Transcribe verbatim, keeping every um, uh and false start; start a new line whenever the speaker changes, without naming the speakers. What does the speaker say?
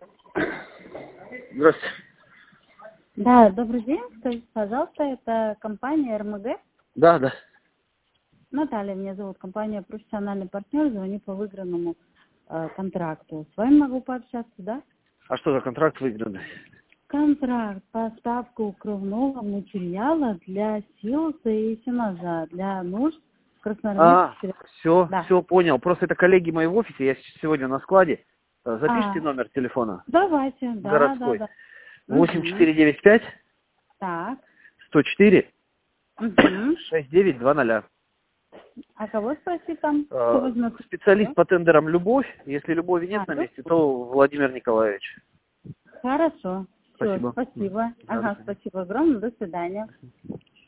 Здравствуйте.
Да, добрый день. Скажите, пожалуйста, это компания эр эм гэ?
Да, да.
Наталья меня зовут, компания «Профессиональный партнер», звоню по выигранному э, контракту. С вами могу пообщаться, да?
А что за контракт выигранный?
Контракт, поставку кружного материала для силоса и сенажа, для нужд
А,
красноармейских.
все,
Да.
все понял. Просто это коллеги мои в офисе, я сегодня на складе. Э, Запишите
А,
номер телефона
давайте, да, да,
городской.
да.
восемь
Угу.
четыре девять пять
Так.
сто четыре
Угу.
шесть девять два ноль.
А кого спросить там? Кто
Э,
возьмет?
Специалист по тендерам Любовь. Если Любови нет
А,
на
ну,
месте, то Владимир Николаевич.
хорошо. Все,
Спасибо.
спасибо.
Да, до
Ага,
свидания.
спасибо огромное. До свидания.